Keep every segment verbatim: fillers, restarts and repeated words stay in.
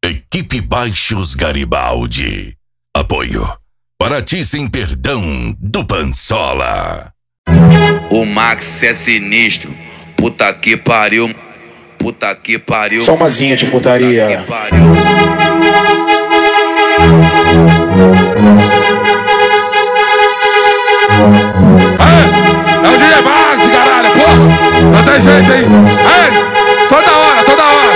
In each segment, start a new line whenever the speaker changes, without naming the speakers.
Equipe Baixos Garibaldi. Apoio Paraty Sem Perdão do Pansola.
O Max é sinistro, puta que pariu, puta que pariu.
Só uma zinha de putaria.
Puta que pariu.
É, é o D J Max, caralho, porra, não tem jeito, hein? É, toda hora, toda hora,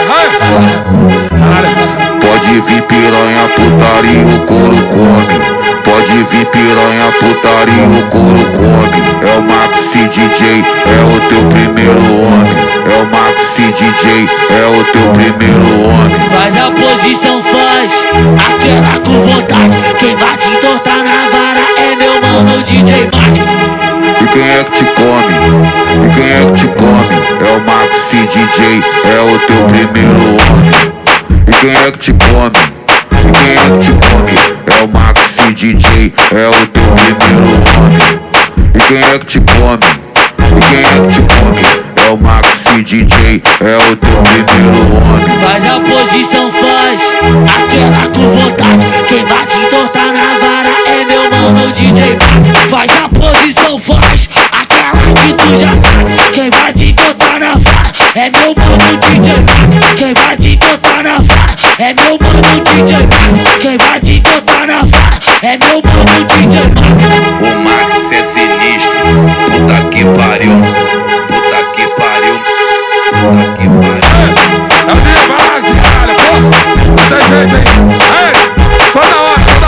é. Caralho.
Pode vir piranha, putaria, o couro come. Pode vir piranha, putaria, o couro come. É o Maxi D J, é o teu primeiro homem. É o Maxi D J, é o teu primeiro homem.
Faz a posição, faz aquela com vontade. Quem vai te entortar na vara é meu mano D J Max.
E quem é que te come? E quem é que te come? É o Maxi D J, é o teu primeiro homem. E quem é que te come? E quem é que te come? É o Maxi D J, é o teu primeiro homem. E quem é que te come? E quem é que te come? É o Maxi D J, é o teu primeiro homem.
Faz a posição, faz aquela com vontade. Quem vai te entortar na vara é meu mano D J Max. Faz a posição, faz aquela que tu já sabe. Quem vai te entortar na vara é meu mano D J Max. Quem vai te entortar na vara é meu mano D J Max. Quem vai te entortar na vara é meu mano D J Max.
O Max é sinistro, puta que pariu, puta que pariu, puta que pariu.
É, é o D J Max, caralho, porra, não tem jeito, hein? É, toda hora, toda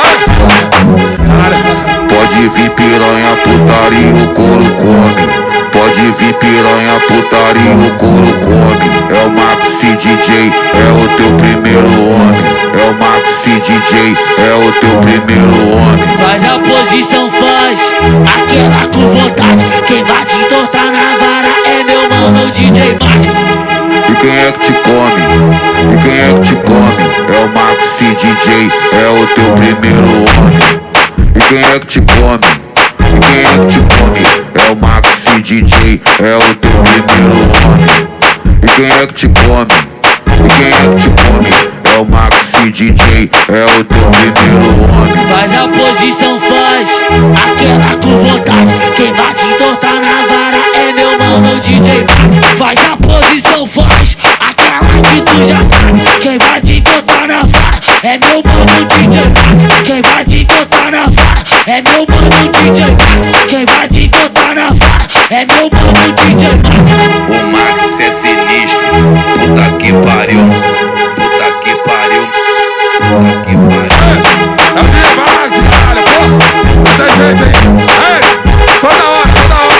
hora, é. Caralho.
Pode vir piranha, putaria, o couro come. Pode vir piranha, putaria, o couro come. É o Maxi D J, é o teu primeiro homem. É o Maxi D J, é o teu primeiro homem.
Faz a posição, faz aquela com vontade. Quem vai te entortar na vara é meu mano D J Max.
E quem é que te come? E quem é que te come? É o Maxi D J, é o teu primeiro homem. E quem é que te come? E quem é que te come? É o Maxi D J, é o teu primeiro homem. E quem é que te come? E quem é que te come? É o Maxi D J, é o teu primeiro homem.
Faz a posição, faz aquela com vontade. Quem vai te entortar na vara é meu mano D J Max. Faz a posição, faz aquela que tu já sabe. Quem vai te entortar na vara é meu mano D J Max. Quem vai te entortar na vara é meu mano D J Max. Quem vai te entortar na vara é meu mano D J Max.
O Max é sinistro, puta que pariu, puta que pariu, puta que pariu.
É, é o D J Max, caralho, porra, não tem jeito, hein? É, toda hora,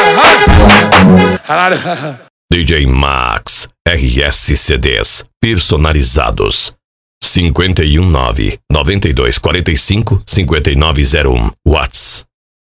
toda hora, é. Caralho.
D J Max R S C Ds personalizados. cinco um nove, nove dois quatro cinco, cinco nove zero um. WhatsApp.